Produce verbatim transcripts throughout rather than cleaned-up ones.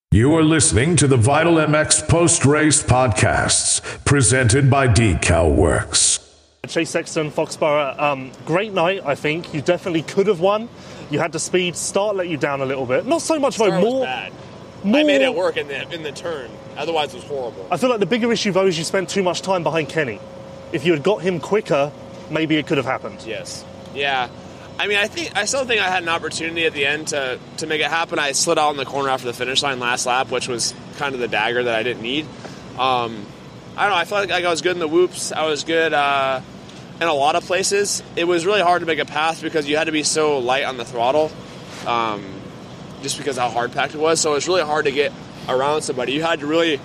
You are listening to the Vital M X post-race podcasts presented by DecalWorks. Chase Sexton, Foxborough, um, great night, I think. You definitely could have won. You had the speed. Start let you down a little bit. Not so much, though. Start More, was bad. more. I made it work in the in the turn. Otherwise, it was horrible. I feel like the bigger issue, though, is you spent too much time behind Kenny. If you had got him quicker, maybe it could have happened. Yes. Yeah. I mean, I think I still think I had an opportunity at the end to, to make it happen. I slid out in the corner after the finish line last lap, which was kind of the dagger that I didn't need. Um, I don't know. I felt like I was good in the whoops. I was good uh, in a lot of places. It was really hard to make a pass because you had to be so light on the throttle, um, just because how hard packed it was. So it was really hard to get around somebody. You had to really.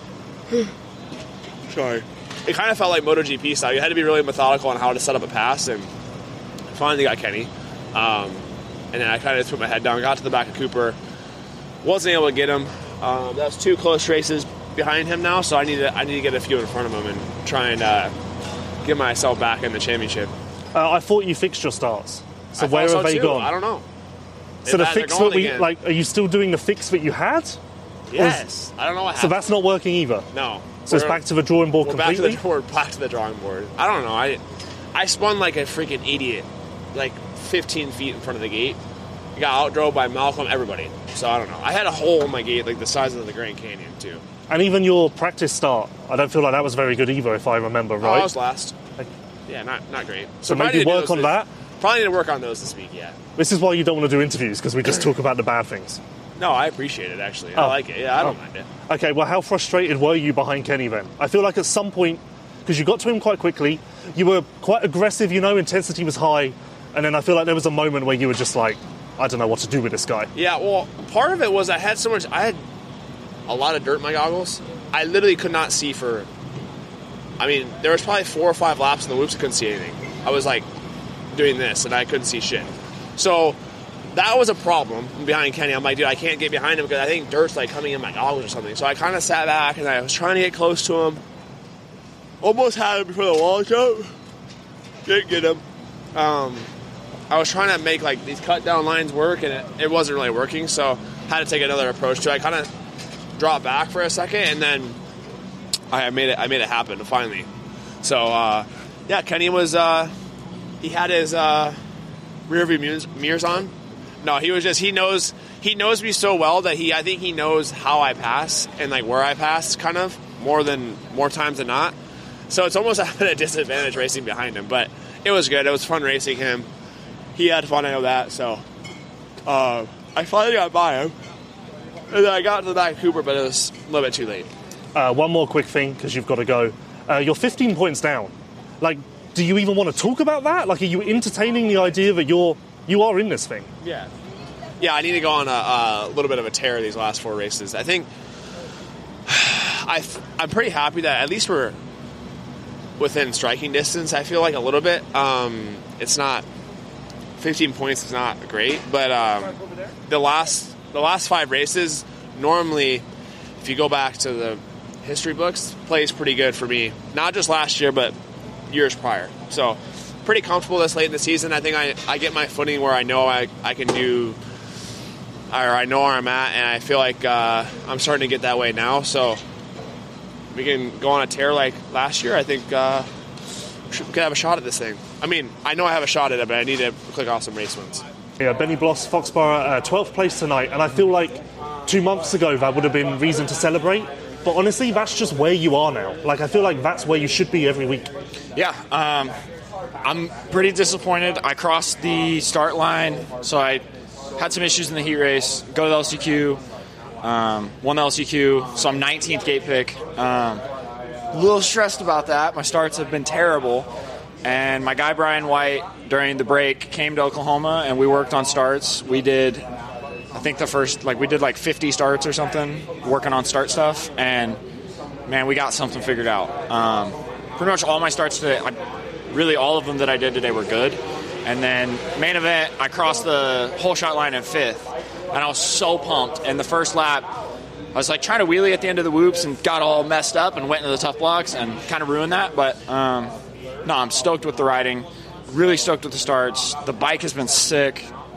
Sorry. It kind of felt like MotoGP style. You had to be really methodical on how to set up a pass, and finally got Kenny. Um, and then I kind of just put my head down, got to the back of Cooper. Wasn't able to get him. Um, that was two close races behind him now, so I need to I need to get a few in front of him and try and uh, get myself back in the championship. Uh, I thought you fixed your starts. So I where so have they too. gone? I don't know. So They're the fix going that we again. like, are you still doing the fix that you had? Yes. I don't know what So happened. that's not working either. No. So it's We're- back to the drawing board We're back to completely. the we're back to the drawing board. I don't know. I I spun like a freaking idiot, like fifteen feet in front of the gate. I got outdrove by Malcolm, everybody. So I don't know. I had a hole in my gate like the size of the Grand Canyon too. And even your practice start, I don't feel like that was very good either, if I remember Oh, right. I was last. Yeah, not not great. So probably maybe need to do work those on this- that. Probably need to work on those this week. Yeah. This is why you don't want to do interviews, because we just talk about the bad things. No, I appreciate it actually. I Oh. like it. Yeah, I don't Oh. mind it. Okay, well, how frustrated were you behind Kenny then? I feel like at some point, because you got to him quite quickly, you were quite aggressive, you know, intensity was high, and then I feel like there was a moment where you were just like, I don't know what to do with this guy. Yeah, well, part of it was I had so much. I had a lot of dirt in my goggles. I literally could not see for. I mean, there was probably four or five laps in the whoops. I couldn't see anything. I was like doing this, and I couldn't see shit. So that was a problem behind Kenny. I'm like, dude, I can't get behind him because I think dirt's like coming in my goggles or something. So I kind of sat back and I was trying to get close to him. Almost had him before the wall jump. Didn't get him. Um, I was trying to make like these cut down lines work, and it, it wasn't really working. So I had to take another approach to it. I kind of dropped back for a second, and then I made it. I made it happen finally. So uh, yeah, Kenny was. Uh, he had his uh, rear view mirrors, mirrors on. No, he was just. He knows. He knows me so well that he. I think he knows how I pass and like where I pass, kind of more than more times than not. So it's almost at a disadvantage racing behind him, but it was good. It was fun racing him. He had fun, I know that. So uh, I finally got by him, and then I got to the back of Cooper, but it was a little bit too late. Uh, one more quick thing, because you've got to go. Uh, you're fifteen points down. Like, do you even want to talk about that? Like, are you entertaining the idea that you're you are in this thing? Yeah. Yeah, I need to go on a, a little bit of a tear these last four races. I think I, I'm pretty happy that at least we're within striking distance. I feel like a little bit. Um, it's not fifteen points is not great, but um, the last the last five races normally, if you go back to the history books, plays pretty good for me. Not just last year, but years prior. So pretty comfortable this late in the season. I think I, I get my footing where I know I, I can do, or I know where I'm at, and I feel like uh, I'm starting to get that way now. So we can go on a tear like last year. I think uh, we could have a shot at this thing. I mean, I know I have a shot at it, but I need to click off some race wins. Yeah, Benny Bloss, Foxborough, uh, twelfth place tonight, and I feel like two months ago that would have been reason to celebrate. But honestly, that's just where you are now. Like, I feel like that's where you should be every week. Yeah, um, I'm pretty disappointed. I crossed the start line, so I had some issues in the heat race. Go to the L C Q, um, won the L C Q, so I'm nineteenth gate pick. Um, a little stressed about that. My starts have been terrible. And my guy Brian White, during the break, came to Oklahoma, and we worked on starts. We did, I think the first, like we did like fifty starts or something, working on start stuff. And, man, we got something figured out. Um, pretty much all my starts today, I, really all of them that I did today were good. And then main event, I crossed the whole shot line in fifth, and I was so pumped. And the first lap, I was like trying to wheelie at the end of the whoops and got all messed up and went into the tough blocks and kind of ruined that. But um, no, I'm stoked with the riding. Really stoked with the starts. The bike has been sick.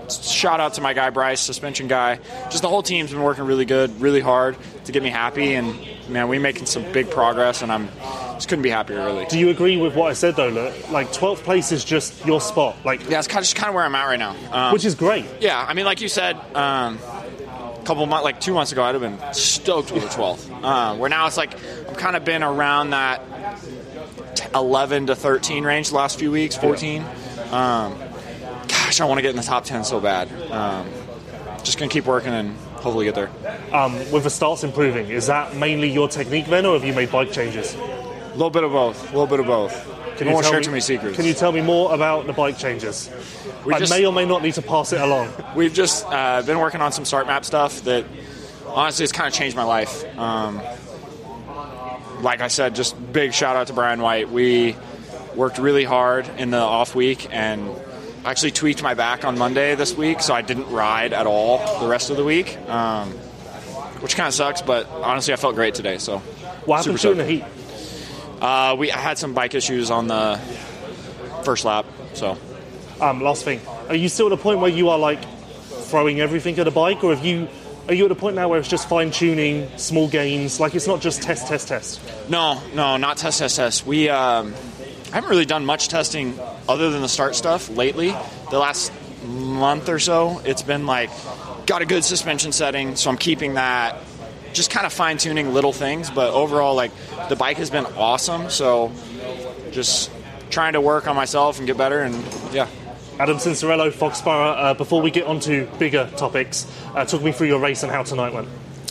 shout out to my guy Bryce, suspension guy. Just the whole team's been working really good, really hard to get me happy, and man, we're making some big progress, and I'm just couldn't be happier, really. Do you agree with what I said though? Look, like twelfth place is just your spot, like yeah, it's kind of just kind of where I'm at right now, um, which is great. Yeah, I mean, like you said, um, a couple of months, like two months ago, I'd have been stoked with the twelfth. Um, where now it's like I've kind of been around that eleven to thirteen range the last few weeks, fourteen. Um, gosh, I want to get in the top ten so bad. Um, just gonna keep working and hopefully get there. Um, with the starts improving, is that mainly your technique then, or have you made bike changes? A little bit of both. A little bit of both. Can I you won't tell share me, too many secrets. Can you tell me more about the bike changes? We I just, may or may not need to pass it along. We've just uh, been working on some start map stuff that honestly has kind of changed my life. Um, like I said, just big shout out to Brian White. We worked really hard in the off week and actually tweaked my back on Monday this week, so I didn't ride at all the rest of the week, um, which kind of sucks, but honestly I felt great today. So what happened to you in the heat? Uh, we I had some bike issues on the first lap, so. Um, last thing, are you still at a point where you are like throwing everything at a bike, or have you? Are you at a point now where it's just fine tuning, small gains, like it's not just test, test, test? No, no, not test, test, test. We um, haven't really done much testing other than the start stuff lately. The last month or so, it's been like got a good suspension setting, so I'm keeping that. Just kind of fine tuning little things, but overall, like the bike has been awesome. So just trying to work on myself and get better, and yeah. Adam Cincerello, Foxborough, uh, before we get on to bigger topics, uh, talk me through your race and how tonight went.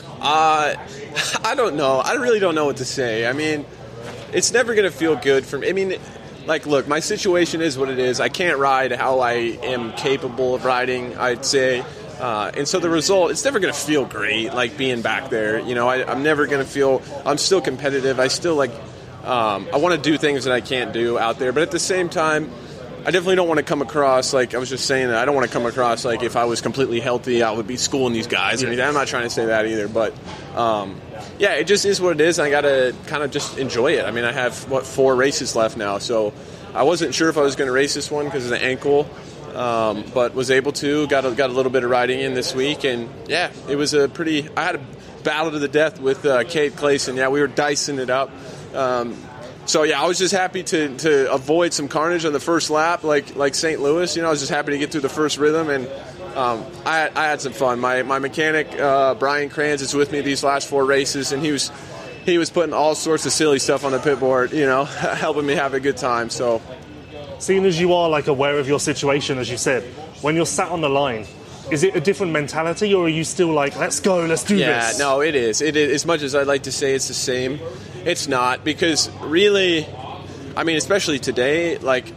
Uh, I don't know. I really don't know what to say. I mean, it's never going to feel good for me. I mean, like, look, my situation is what it is. I can't ride how I am capable of riding, I'd say. Uh, and so the result, it's never going to feel great, like, being back there. You know, I, I'm never going to feel, I'm still competitive. I still, like, um, I want to do things that I can't do out there. But at the same time, I definitely don't want to come across, like, I was just saying that, I don't want to come across like if I was completely healthy, I would be schooling these guys. I mean, I'm not trying to say that either. But, um, yeah, it just is what it is. And I got to kind of just enjoy it. I mean, I have, what, four races left now. So I wasn't sure if I was going to race this one because of the ankle. Um, but was able to, got a, got a little bit of riding in this week, and yeah, it was a pretty, I had a battle to the death with uh, Cade Clayson. Yeah, we were dicing it up. Um, so yeah, I was just happy to, to avoid some carnage on the first lap, like like Saint Louis. You know, I was just happy to get through the first rhythm, and um, I, I had some fun. My my mechanic, uh, Brian Kranz, is with me these last four races, and he was he was putting all sorts of silly stuff on the pit board, you know, helping me have a good time. So. Seeing as you are like aware of your situation, as you said, when you're sat on the line, is it a different mentality, or are you still like, let's go, let's do yeah, this? Yeah, no, it is. It is. As much as I'd like to say it's the same, it's not, because really, I mean, especially today, like,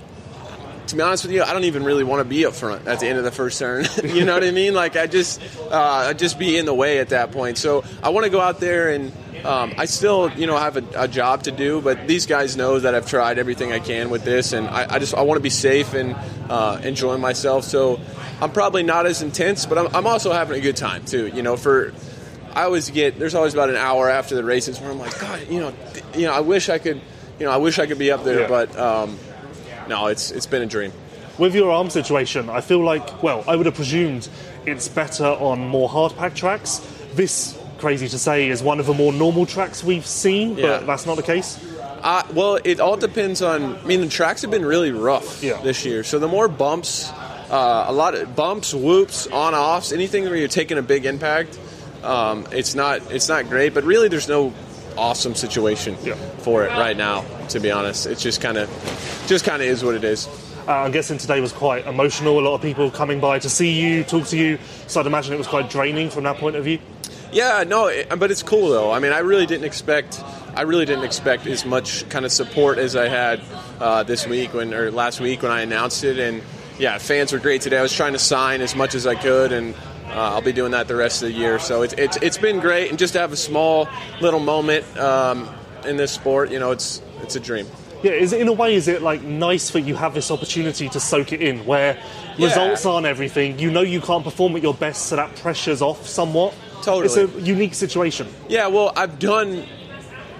to be honest with you, I don't even really want to be up front at the end of the first turn. You know what I mean? Like, I just, uh, I'd just be in the way at that point. So I want to go out there and. Um, I still, you know, have a, a job to do, but these guys know that I've tried everything I can with this, and I, I just I want to be safe and uh, enjoy myself. So I'm probably not as intense, but I'm, I'm also having a good time too. You know, for I always get there's always about an hour after the races where I'm like, God, you know, th- you know, I wish I could, you know, I wish I could be up there, yeah. but um, no, it's it's been a dream. With your arm situation, I feel like, well, I would have presumed it's better on more hard pack tracks. This. Crazy to say, is one of the more normal tracks we've seen, but yeah. that's not the case? Uh, well, it all depends on, I mean, the tracks have been really rough yeah. this year, so the more bumps, uh, a lot of bumps, whoops, on-offs, anything where you're taking a big impact, um, it's not it's not great, but really there's no awesome situation yeah. for it right now, to be honest. It's just kind of just kind of is what it is. Uh, I'm guessing today was quite emotional, a lot of people coming by to see you, talk to you, so I'd imagine it was quite draining from that point of view. Yeah, no, it, but it's cool though. I mean, I really didn't expect, I really didn't expect as much kind of support as I had uh, this week when, or last week when I announced it. And yeah, fans were great today. I was trying to sign as much as I could, and uh, I'll be doing that the rest of the year. So it's it's it's been great, and just to have a small little moment um, in this sport, you know, it's it's a dream. Yeah, is it, in a way, is it like nice that you have this opportunity to soak it in, where yeah. results aren't everything? You know, you can't perform at your best, so that pressure's off somewhat. Totally. It's a unique situation. Yeah, well, I've done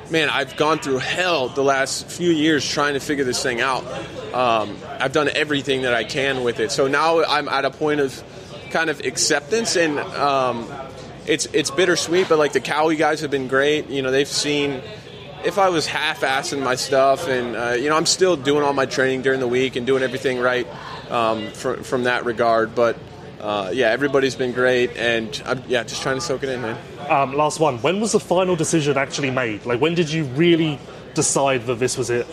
man, I've gone through hell the last few years trying to figure this thing out. Um, I've done everything that I can with it. So now I'm at a point of kind of acceptance, and um, it's it's bittersweet, but like the Cowie guys have been great. You know, they've seen if I was half-assing my stuff, and uh, you know, I'm still doing all my training during the week and doing everything right um, from from that regard. But uh, yeah, everybody's been great, and I'm yeah, just trying to soak it in, man. Um, last one. When was the final decision actually made? Like, when did you really decide that this was it?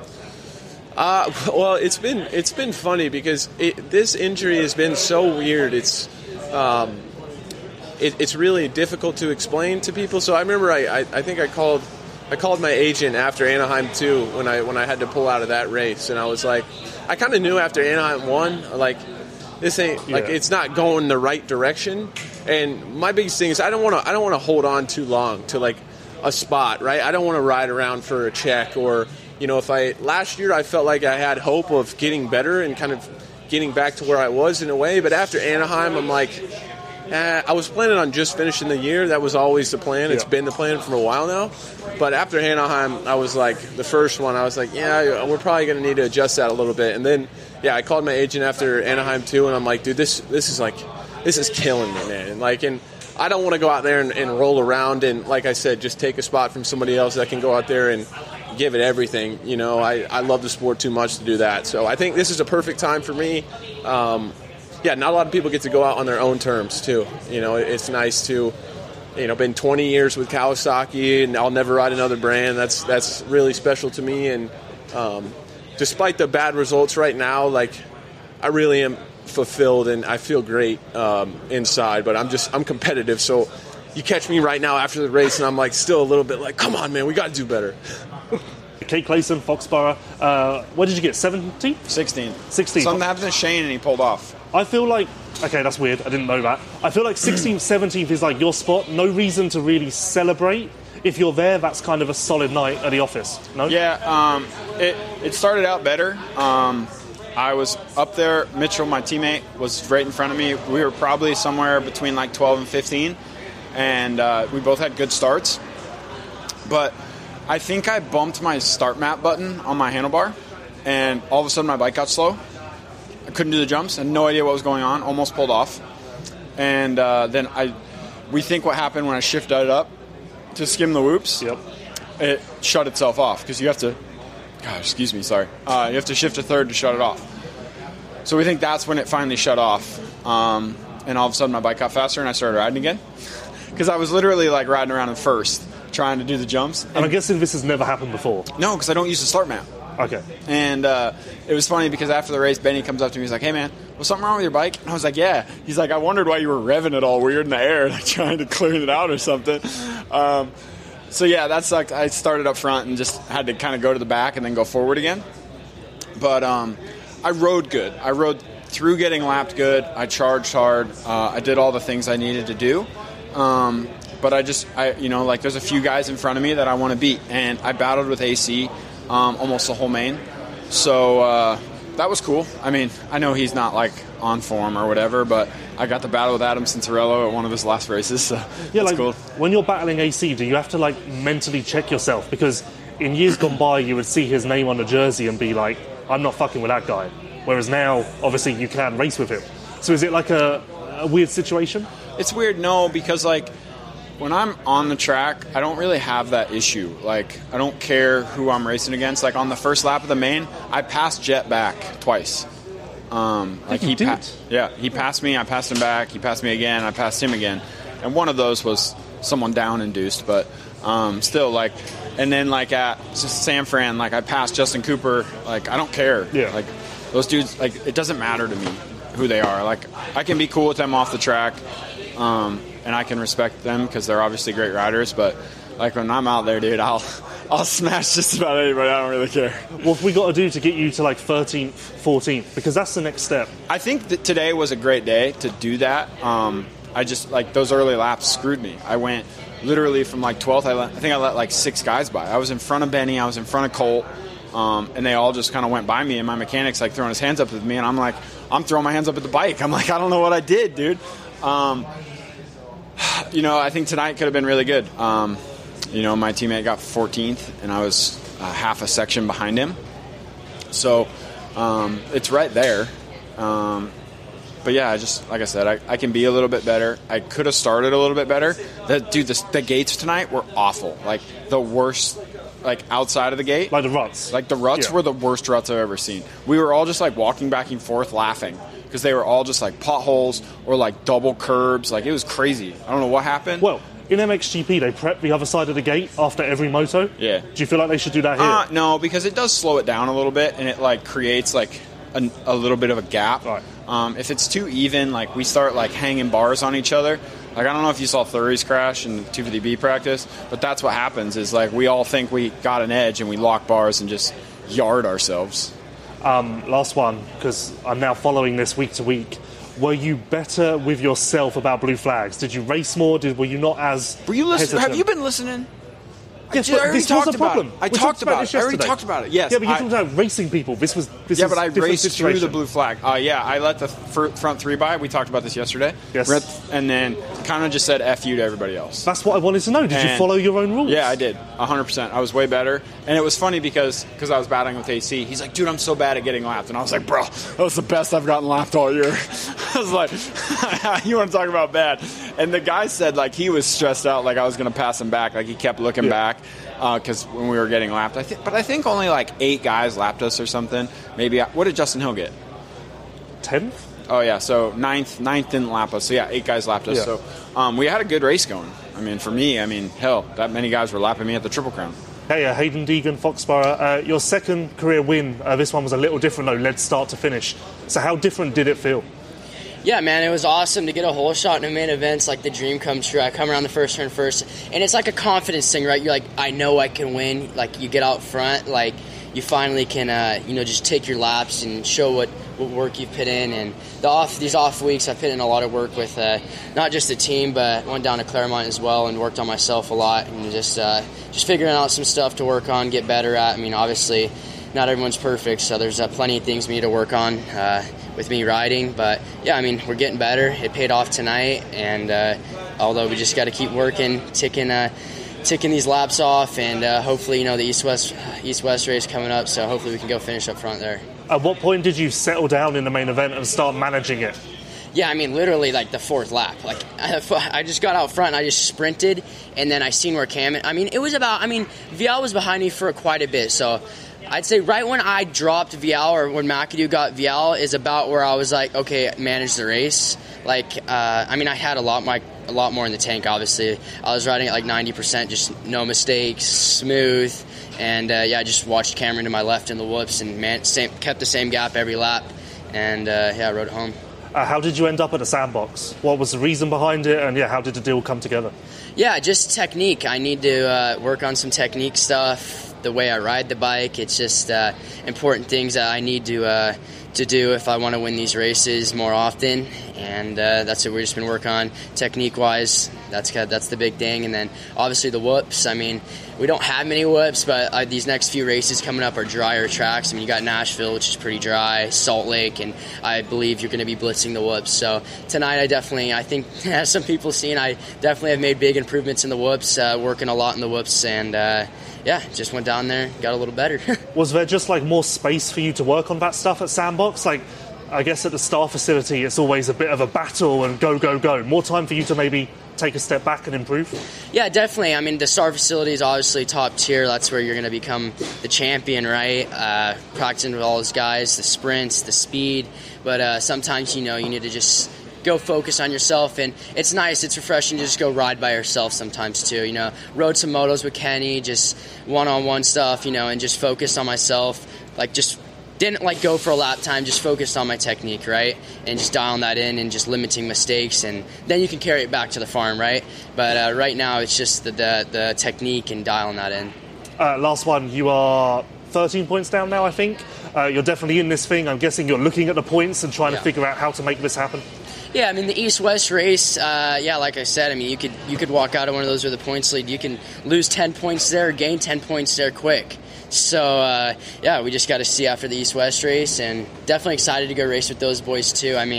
Uh, well, it's been it's been funny because it, this injury has been so weird. It's um, it, it's really difficult to explain to people. So I remember I, I, I think I called I called my agent after Anaheim two when I when I had to pull out of that race, and I was like, I kind of knew after Anaheim one, like this ain't like yeah. it's not going the right direction. And my biggest thing is I don't want to I don't want to hold on too long to like a spot, right? I don't want to ride around for a check or. You know, if I last year I felt like I had hope of getting better and kind of getting back to where I was in a way, but after Anaheim, I'm like, eh, I was planning on just finishing the year. That was always the plan. It's yeah. been the plan for a while now. But after Anaheim, I was like, the first one, I was like, yeah, we're probably going to need to adjust that a little bit. And then, yeah, I called my agent after Anaheim too, and I'm like, dude, this this is like, this is killing me, man. And like, and I don't want to go out there and, and roll around and, like I said, just take a spot from somebody else that can go out there and give it everything. You know, I, I love the sport too much to do that. So I think this is a perfect time for me. Um, yeah, not a lot of people get to go out on their own terms too. You know, it's nice to, you know, been twenty years with Kawasaki, and I'll never ride another brand. That's that's really special to me. And um, despite the bad results right now, like I really am fulfilled and I feel great um, inside. But I'm just I'm competitive, so you catch me right now after the race, and I'm like still a little bit like, come on, man, we got to do better. Kate Clayson, Foxborough. Uh, what did you get? seventeenth? sixteenth. sixteenth. Something happened to Shane and he pulled off. I feel like, okay, that's weird. I didn't know that. I feel like sixteenth, seventeenth is like your spot. No reason to really celebrate. If you're there, that's kind of a solid night at the office. No? Yeah, um, it, it started out better. Um, I was up there. Mitchell, my teammate, was right in front of me. We were probably somewhere between like twelve and fifteen. And uh, we both had good starts. But I think I bumped my start map button on my handlebar, and all of a sudden my bike got slow. I couldn't do the jumps, had no idea what was going on, almost pulled off. And uh, then I, we think what happened when I shifted it up to skim the whoops, Yep. it shut itself off because you have to, God, excuse me, sorry. Uh, you have to shift a third to shut it off. So we think that's when it finally shut off. Um, and all of a sudden my bike got faster and I started riding again. Because I was literally like riding around in first, trying to do the jumps. And I'm guessing this has never happened before. No, because I don't use the start map. Okay. And uh, it was funny because after the race, Benny comes up to me. He's like, hey, man, was something wrong with your bike? And I was like, yeah. He's like, I wondered why you were revving it all weird in the air, like trying to clear it out or something. Um, so, yeah, that sucked. I started up front and just had to kind of go to the back and then go forward again. But um, I rode good. I rode through getting lapped good. I charged hard. Uh, I did all the things I needed to do. Um, but I just, I you know, like there's a few guys in front of me that I want to beat. And I battled with A C um, almost the whole main. So uh, that was cool. I mean, I know he's not like on form or whatever, but I got to battle with Adam Cincerello at one of his last races. So Yeah, that's like cool. when you're battling A C, do you have to like mentally check yourself? Because in years gone by, you would see his name on the jersey and be like, I'm not fucking with that guy. Whereas now, obviously, you can race with him. So is it like a, a weird situation? It's weird, no, because like when I'm on the track, I don't really have that issue. Like I don't care who I'm racing against. Like on the first lap of the main, I passed Jet back twice. Um, like you he did? passed, yeah, he passed me. I passed him back. He passed me again. I passed him again. And one of those was someone down induced, but um, still like. And then like at San Fran, like I passed Justin Cooper. Like I don't care. Yeah. Like those dudes, like it doesn't matter to me who they are. Like I can be cool with them off the track. Um, and I can respect them because they're obviously great riders. But like when I'm out there, dude, I'll I'll smash just about anybody. I don't really care. What have we got to do to get you to like thirteenth, fourteenth? Because that's the next step. I think that today was a great day to do that. Um, I just like those early laps screwed me. I went literally from like twelfth. I, let, I think I let like six guys by. I was in front of Benny. I was in front of Colt. Um, and they all just kind of went by me. And my mechanic's like throwing his hands up at me, and I'm like, I'm throwing my hands up at the bike. I'm like, I don't know what I did, dude. Um, you know, I think tonight could have been really good. Um, You know, my teammate got fourteenth, and I was uh, half a section behind him. So um, it's right there. Um, but yeah, I just like I said, I, I can be a little bit better. I could have started a little bit better. The, dude, the, the gates tonight were awful. Like the worst. Like outside of the gate, like the ruts. Like the ruts yeah. were the worst ruts I've ever seen. We were all just like walking back and forth laughing because they were all just like potholes or like double curbs. Like it was crazy. I don't know what happened. Well, in M X G P they prep the other side of the gate after every moto. Yeah. Do you feel like they should do that here? Uh, no, because it does slow it down a little bit and it like creates like a, a little bit of a gap. Right. Um, if it's too even, like we start like hanging bars on each other. Like, I don't know if you saw Thury's crash in two fifty B practice, but that's what happens is, like, we all think we got an edge and we lock bars and just yard ourselves. Um, last one, because I'm now following this week to week. Were you better with yourself about blue flags? Did you race more? Did Were you not as Were you listening? hesitant? Have you been listening? Yes, I, but I already this talked was a about problem. it. I We talked about, this it. I already yesterday. talked about it. Yes. Yeah, but you I, talked about racing people. This was this yeah, is but I different raced situation. through the blue flag. Uh, yeah, I let the fr- front three by. We talked about this yesterday. Yes. Th- and then kind of just said F you to everybody else. That's what I wanted to know. Did And you follow your own rules? Yeah, I did. one hundred percent. I was way better. And it was funny because cause I was battling with A C. He's like, dude, I'm so bad at getting lapped. And I was like, bro, that was the best I've gotten lapped all year. I was like, you want to talk about bad? And the guy said, like, he was stressed out, like I was going to pass him back. Like, he kept looking yeah. back because uh, when we were getting lapped. I think, But I think only, like, eight guys lapped us or something. Maybe. I, what did Justin Hill get? Tenth? Oh, yeah. So ninth, ninth didn't lap us. So, yeah, eight guys lapped us. Yeah. So um, we had a good race going. I mean, for me, I mean, hell, that many guys were lapping me at the Triple Crown. Hey, uh, Hayden Deegan, Foxborough. Uh, your second career win, uh, this one was a little different, though, led start to finish. So how different did it feel? Yeah, man, it was awesome to get a hole shot in a main event. It's like the dream come true. I come around the first turn first, and it's like a confidence thing, right? You're like, I know I can win. Like, you get out front, like, you finally can, uh, you know, just take your laps and show what, what work you've put in. And the off these off weeks, I've put in a lot of work with uh, not just the team, but went down to Claremont as well and worked on myself a lot and just uh, just figuring out some stuff to work on, get better at. I mean, obviously, not everyone's perfect, so there's uh, plenty of things we need to work on uh, with me riding. But, yeah, I mean, we're getting better. It paid off tonight, and uh, although we just got to keep working, ticking uh, ticking these laps off, and uh, hopefully, you know, the East-West East-West race coming up, so hopefully we can go finish up front there. At what point did you settle down in the main event and start managing it? Yeah, I mean, literally, like, the fourth lap. Like, I just got out front, and I just sprinted, and then I seen where Cam... I mean, it was about... I mean, Vial was behind me for quite a bit, so... I'd say right when I dropped Vial or when McAdoo got Vial is about where I was like, okay, manage the race. Like, uh, I mean, I had a lot, my, a lot more in the tank, obviously. I was riding at like ninety percent, just no mistakes, smooth. And, uh, yeah, I just watched Cameron to my left in the whoops and man, same, kept the same gap every lap. And, uh, yeah, I rode it home. Uh, how did you end up at the sandbox? What was the reason behind it? And, yeah, how did the deal come together? Yeah, just technique. I need to uh, work on some technique stuff. The way I ride the bike, it's just uh, important things that I need to uh, to do if I want to win these races more often, and uh, that's what we've just been working on technique-wise. That's that's the big thing, and then obviously the whoops. I mean, we don't have many whoops, but uh, these next few races coming up are drier tracks. I mean, you got Nashville, which is pretty dry, Salt Lake, and I believe you're going to be blitzing the whoops. So tonight, I definitely, I think, as some people seen, I definitely have made big improvements in the whoops, uh, working a lot in the whoops, and. Uh, Yeah, just went down there, got a little better. Was there just like more space for you to work on that stuff at Sandbox? Like, I guess at the Star facility, it's always a bit of a battle and go, go, go. More time for you to maybe take a step back and improve? Yeah, definitely. I mean, the Star facility is obviously top tier. That's where you're going to become the champion, right? Uh, practicing with all those guys, the sprints, the speed. But uh, sometimes, you know, you need to just go focus on yourself, and it's nice, it's refreshing to just go ride by yourself sometimes too, you know. Rode some motos with Kenny, just one-on-one stuff, you know, and just focused on myself, like just didn't like go for a lap time, just focused on my technique, right, and just dialing that in and just limiting mistakes, and then you can carry it back to the farm, right. But uh, right now it's just the, the, the technique and dialing that in. Uh, last one, you are thirteen points down now, I think. Uh, you're definitely in this thing. I'm guessing you're looking at the points and trying yeah. to figure out how to make this happen. Yeah, I mean, the East-West race, uh, yeah, like I said, I mean, you could you could walk out of one of those with a points lead. You can lose ten points there, gain ten points there quick. So, uh, yeah, we just got to see after the East-West race, and definitely excited to go race with those boys, too. I mean,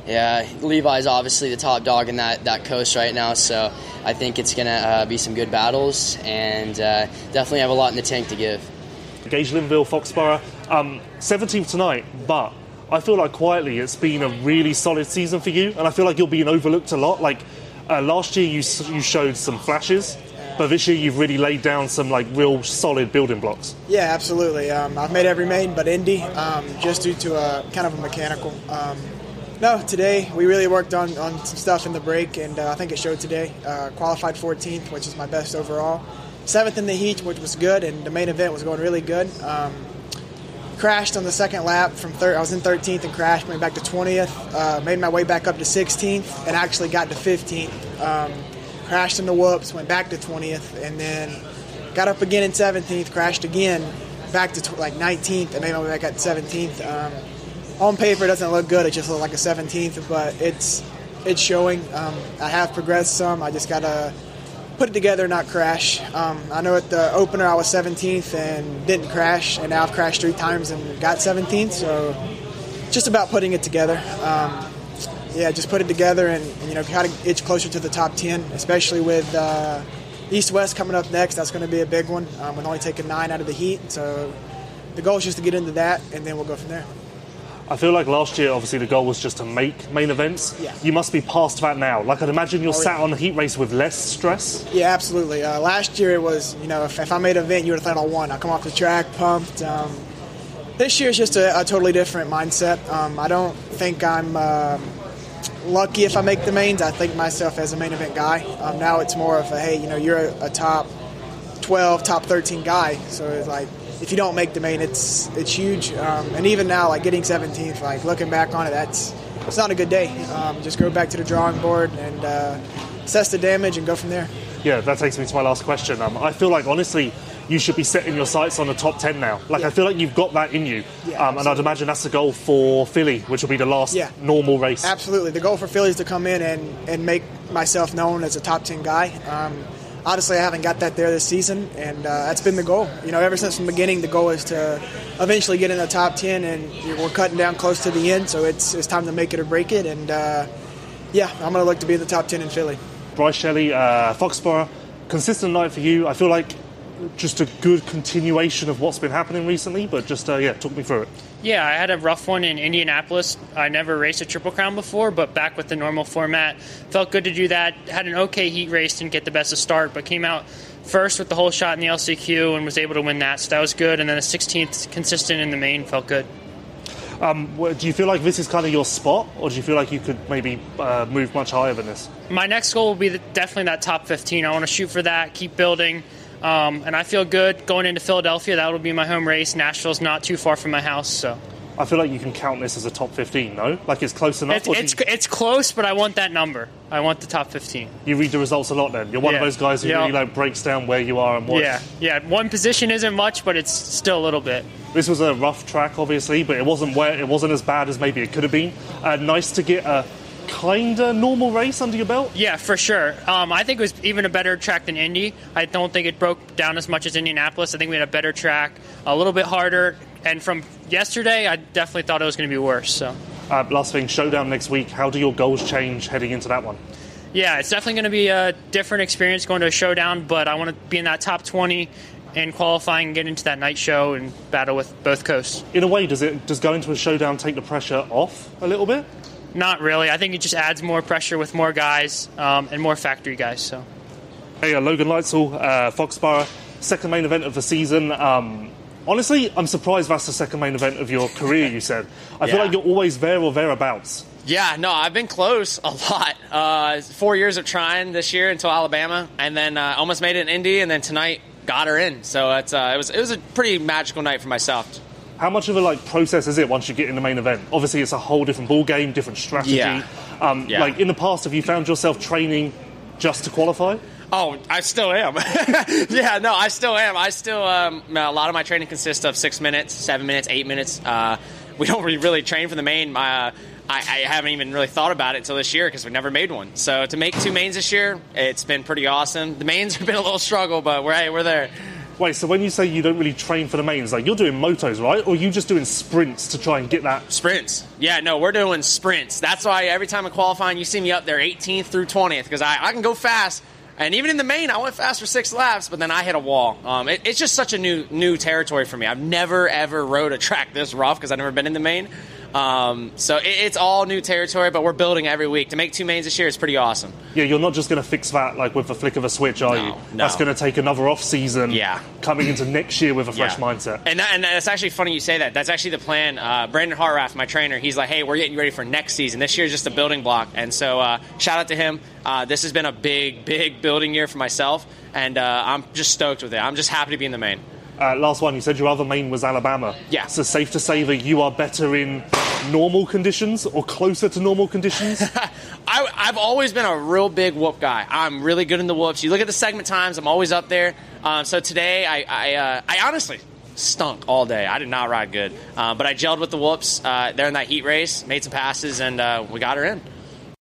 yeah, Levi's obviously the top dog in that, that coast right now, so I think it's going to uh, be some good battles, and uh, definitely have a lot in the tank to give. Gage Linville, Foxborough, um, seventeenth tonight, but I feel like quietly it's been a really solid season for you, and I feel like you're being overlooked a lot. Like uh, last year, you you showed some flashes, but this year you've really laid down some like real solid building blocks. Yeah, absolutely. Um, I've made every main but Indy, um, just due to a kind of a mechanical. Um, no, today we really worked on, on some stuff in the break, and uh, I think it showed today. Uh, qualified fourteenth, which is my best overall. Seventh in the heat, which was good, and the main event was going really good. Um, crashed on the second lap from third. I was in thirteenth and crashed, went back to twentieth. Uh, made my way back up to sixteenth, and actually got to fifteenth. Um, crashed in the whoops, went back to twentieth, and then got up again in seventeenth. Crashed again, back to tw- like nineteenth, and made my way back up to seventeenth. Um, on paper, it doesn't look good. It just looked like a seventeenth, but it's it's showing. Um, I have progressed some. I just gotta put it together, not crash. Um, I know at the opener I was seventeenth and didn't crash, and now I've crashed three times and got seventeenth. So just about putting it together. Um, yeah, just put it together and, and you know, kind of itch closer to the top ten, especially with uh, East-West coming up next. That's going to be a big one. Um, with only taking nine out of the heat. So the goal is just to get into that, and then we'll go from there. I feel like last year, obviously, the goal was just to make main events. Yeah. You must be past that now. Like, I'd imagine you're Oh, sat yeah. on the heat race with less stress. Yeah, absolutely. Uh, last year it was, you know, if, if I made an event, you would have thought I won. I come off the track pumped. Um, this year it's just a, a totally different mindset. Um, I don't think I'm um lucky if I make the mains. I think myself as a main event guy. Um, now it's more of a, hey, you know, you're a, a top twelve, top thirteen guy. So it's like, if you don't make the main, it's it's huge. Um, and even now, like getting seventeenth, like looking back on it, that's it's not a good day. Um, just go back to the drawing board and uh, assess the damage and go from there. Yeah, that takes me to my last question. Um, I feel like, honestly, you should be setting your sights on the top ten now. Like, Yeah. I feel like you've got that in you. Yeah, um, and I'd absolutely. imagine that's the goal for Philly, which will be the last Yeah. normal race. Absolutely. The goal for Philly is to come in and, and make myself known as a top ten guy. Um, obviously, I haven't got that there this season, and uh, that's been the goal. You know, ever since the beginning, the goal is to eventually get in the top ten, and we're cutting down close to the end, so it's it's time to make it or break it. And, uh, yeah, I'm going to look to be in the top ten in Philly. Bryce Shelley, uh, Foxborough, consistent night for you. I feel like just a good continuation of what's been happening recently, but just, uh, yeah, talk me through it. Yeah, I had a rough one in Indianapolis. I never raced a Triple Crown before, but back with the normal format. Felt good to do that. Had an okay heat race, didn't get the best of start, but came out first with the whole shot in the L C Q and was able to win that, so that was good. And then a sixteenth consistent in the main felt good. Um, wh- do you feel like this is kind of your spot, or do you feel like you could maybe uh, move much higher than this? My next goal will be the, definitely that top fifteen. I want to shoot for that, keep building. Um, and I feel good going into Philadelphia. That will be my home race. Nashville's not too far from my house, so I feel like you can count this as a top fifteen, no? Like, it's close enough? it's or do it's, you, it's close, but I want that number. I want the top fifteen. you read the results a lot then? You're one of Yeah. those guys who Yeah. really like breaks down where you are and what. Yeah, yeah. One position isn't much, but it's still a little bit. This was a rough track, obviously, but it wasn't where it wasn't as bad as maybe it could have been. Uh, nice to get a kind of normal race under your belt. Yeah, for sure. Um, I think it was even a better track than Indy. I don't think it broke down as much as Indianapolis. I think we had a better track, a little bit harder. And from yesterday, I definitely thought it was going to be worse. So, Uh, last thing, Showdown next week. How do your goals change heading into that one? yeah, it's definitely going to be a different experience going to a showdown, but I want to be in that top twenty in qualifying and get into that night show and battle with both coasts. In a way, does it does going to a showdown take the pressure off a little bit? Not really. I think it just adds more pressure with more guys um, and more factory guys. So, Hey, uh, Logan Leitzel, uh, Foxborough, second main event of the season. Um, honestly, I'm surprised that's the second main event of your career, you said. I feel Yeah. like you're always there or thereabouts. Yeah, no, I've been close a lot. Uh, four years of trying this year until Alabama, and then uh, almost made it in Indy, and then tonight got her in. So it's, uh, it was it was a pretty magical night for myself. How much of a like process is it once you get in the main event? Obviously, it's a whole different ball game, different strategy. Yeah. Um, Yeah. Like in the past, have you found yourself training just to qualify? Oh, I still am. yeah, no, I still am. I still, um, a lot of my training consists of six minutes, seven minutes, eight minutes. Uh, we don't really, really train for the main. My, uh, I, I haven't even really thought about it until this year because we never made one. So to make two mains this year, it's been pretty awesome. The mains have been a little struggle, but we're, hey, we're there. Wait, so when you say you don't really train for the mains, like you're doing motos, right? Or are you just doing sprints to try and get that? Sprints. Yeah, no, we're doing sprints. That's why every time I'm qualifying, you see me up there eighteenth through twentieth because I, I can go fast. And even in the main, I went fast for six laps, but then I hit a wall. Um, it, it's just such a new new territory for me. I've never, ever rode a track this rough because I've never been in the main. Um, so it, it's all new territory, but we're building every week. To make two mains this year is pretty awesome. Yeah, you're not just going to fix that like with the flick of a switch, are No, you? no. That's going to take another off season. Yeah. Coming into next year with a fresh Yeah. mindset. And, that, and that's actually funny you say that. That's actually the plan. Uh, Brandon Hartraff, my trainer, he's like, hey, we're getting ready for next season. This year is just a building block. And so uh, shout out to him. Uh, this has been a big, big building year for myself, and uh, I'm just stoked with it. I'm just happy to be in the main. Uh, last one, you said your other main was Alabama. Yeah. So safe to say that you are better in normal conditions or closer to normal conditions? I, I've always been a real big whoop guy. I'm really good in the whoops. You look at the segment times, I'm always up there. Um, so today, I I, uh, I honestly stunk all day. I did not ride good. Uh, but I gelled with the whoops uh, there in that heat race, made some passes, and uh, we got her in.